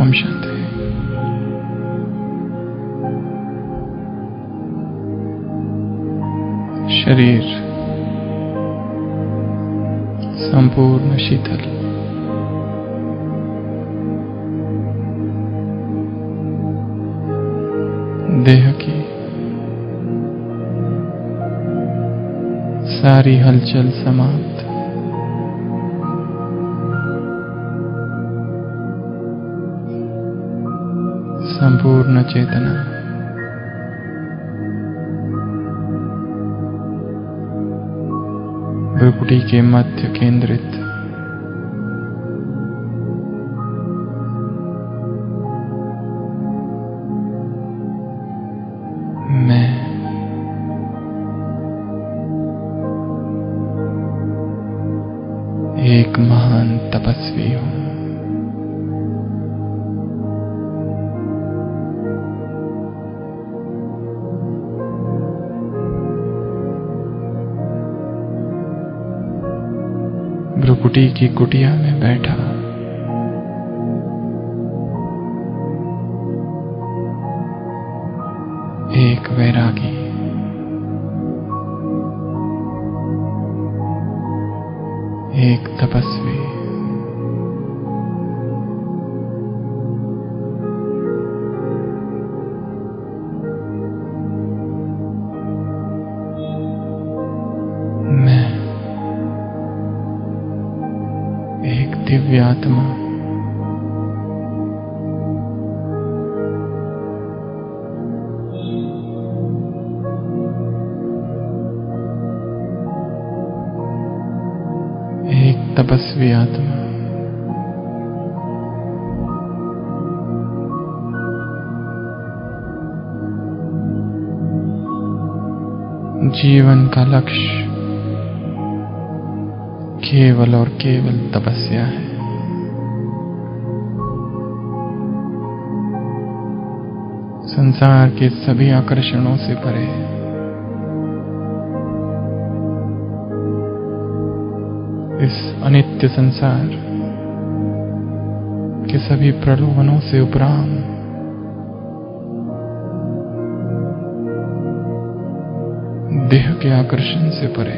ओम शांति। शरीर संपूर्ण शीतल, देह की सारी हलचल समाप्त, संपूर्ण चेतना भ्रुकुटी के मध्य केंद्रित, मैं एक महान तपस्वी हूं। भ्रुकुटी की कुटिया में बैठा एक वैरागी, एक तपस्वी, मैं एक दिव्य आत्मा, एक तपस्वी आत्मा, जीवन का लक्ष्य केवल और केवल तपस्या है। संसार के सभी आकर्षणों से परे, इस अनित्य संसार के सभी प्रलोभनों से उपराम, देह के आकर्षण से परे,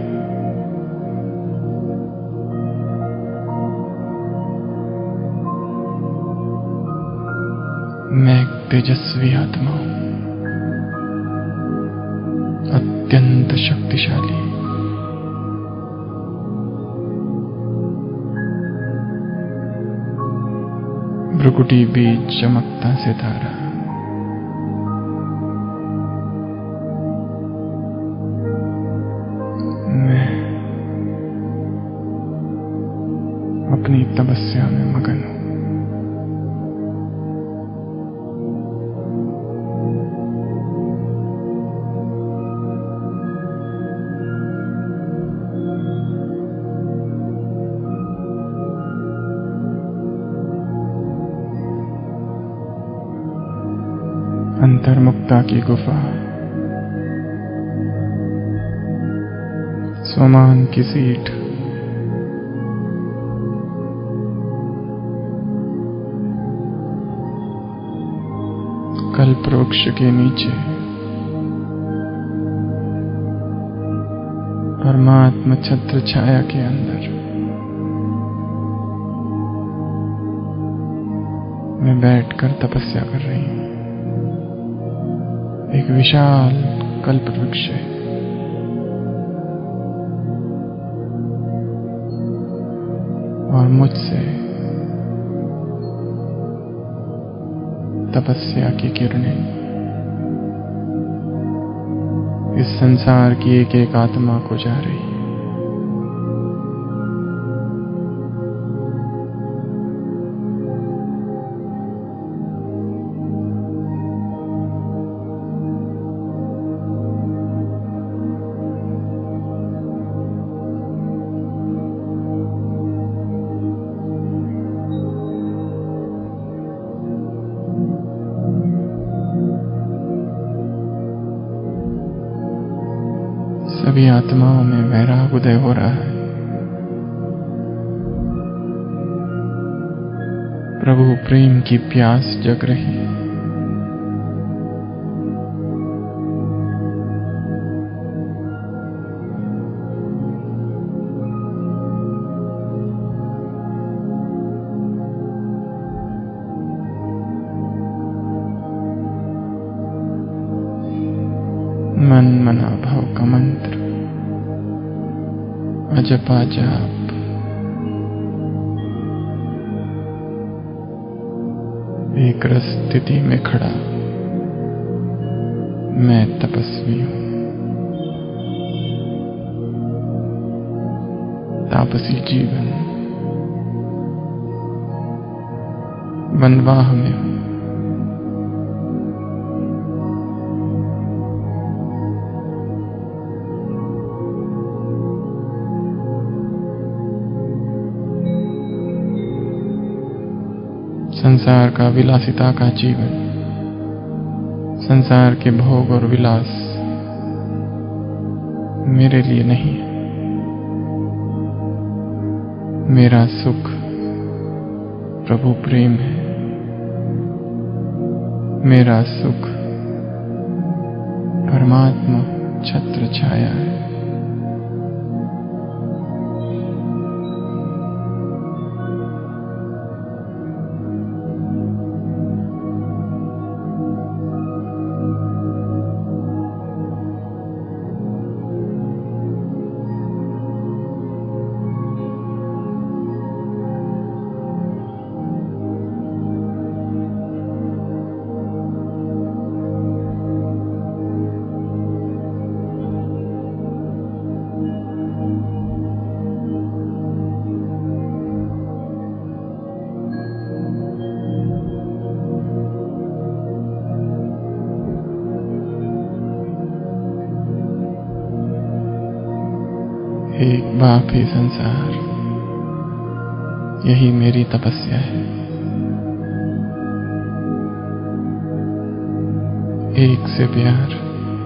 मैं एक तेजस्वी आत्मा हूं, अत्यंत शक्तिशाली, भ्रुकुटी बीच चमकता सितारा, मैं अपनी तपस्या में मगन हूं। अंतर्मुक्ता की गुफा, स्वमान की सीट, कल्प वृक्ष के नीचे परमात्मा छत्र छाया के अंदर मैं बैठकर तपस्या कर रही हूं। एक विशाल कल्प वृक्ष है, और मुझसे तपस्या की किरणें इस संसार की एक एक आत्मा को जा रही है। सभी आत्माओं में वैराग उदय हो रहा है। प्रभु प्रेम की प्यास जग रही। मन मना भाव का मंत्र अजपा जाप, एक रस स्थिति में खड़ा मैं तपस्वी हूं। तापसी जीवन वनवाह में हूं। संसार का विलासिता का जीवन, संसार के भोग और विलास मेरे लिए नहीं है। मेरा सुख प्रभु प्रेम है। मेरा सुख परमात्मा छत्र छाया है। एक बाप ही संसार, यही मेरी तपस्या है। एक से प्यार,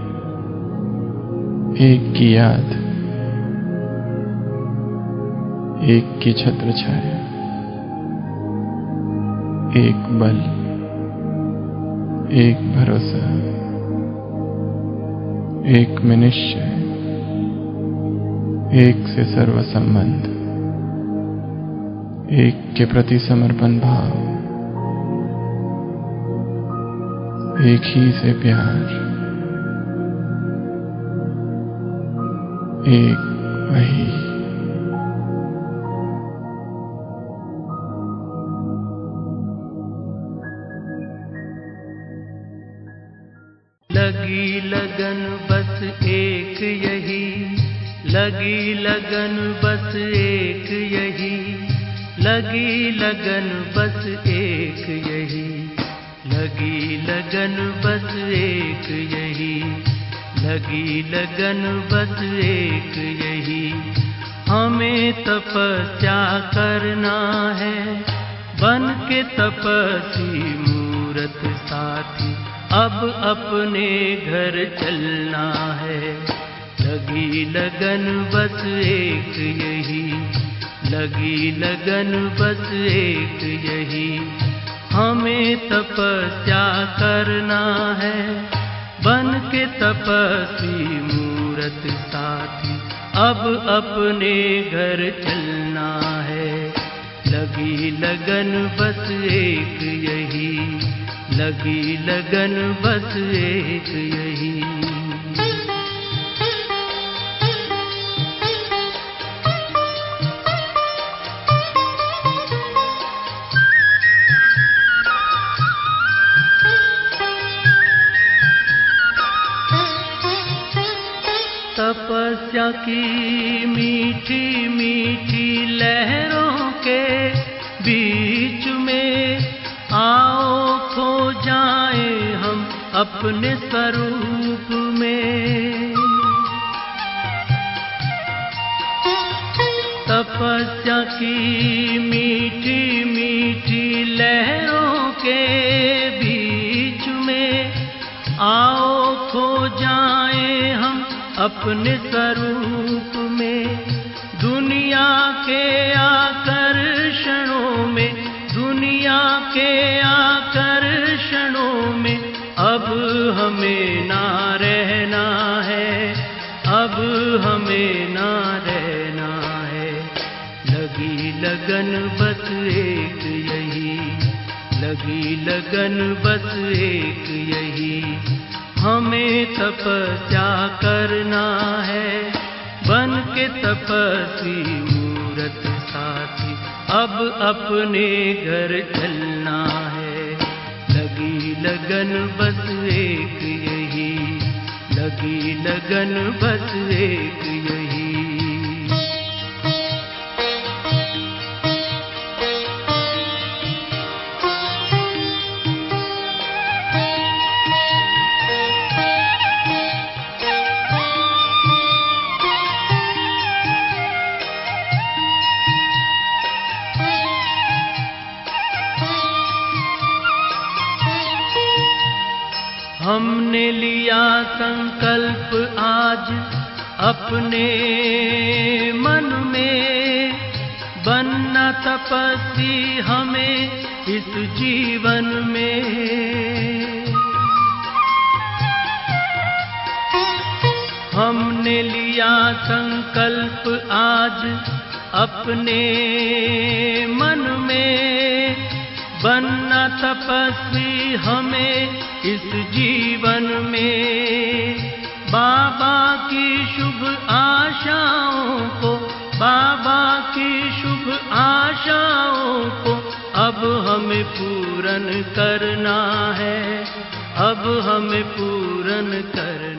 एक की याद, एक की छत्र छाया, एक बल, एक भरोसा, एक में निश्चय, एक से सर्व संबंध, एक के प्रति समर्पण भाव, एक ही से प्यार, एक वही। लगी लगन बस एक यही, लगी लगन बस एक यही, लगी लगन बस एक यही, लगी लगन बस एक यही, लगी लगन बस एक यही। हमें तपस्या करना है, बन के तपस्वी मूरत साथी, अब अपने घर चलना है। लगी लगन बस एक यही, लगी लगन बस एक यही। हमें तपस्या करना है, बन के तपस्वी मूरत साथी, अब अपने घर चलना है। लगी लगन बस एक यही, लगी लगन बस एक यही। तपस्या की मीठी मीठी लहरों के बीच में आओ खो जाए हम अपने स्वरूप में। तपस्या की मीठी मीठी लहरों के बीच में आओ खो जाए हम अपने स्वरूप में। दुनिया के आकर्षणों में, दुनिया के आकर्षणों में अब हमें ना रहना है, अब हमें ना रहना है। लगी लगन बस एक यही, लगी लगन बस एक यही, हमें तपस्या करना है। बन के तपस्वी मूरत साथी अब अपने घर चलना है। लगी लगन बस एक यही, लगी लगन बस एक यही। हमने लिया संकल्प आज अपने मन में, बनना तपस्वी हमें इस जीवन में। हमने लिया संकल्प आज अपने मन में, बनना तपस्वी हमें इस जीवन में। बाबा की शुभ आशाओं को, बाबा की शुभ आशाओं को अब हमें पूर्ण करना है, अब हमें पूर्ण करना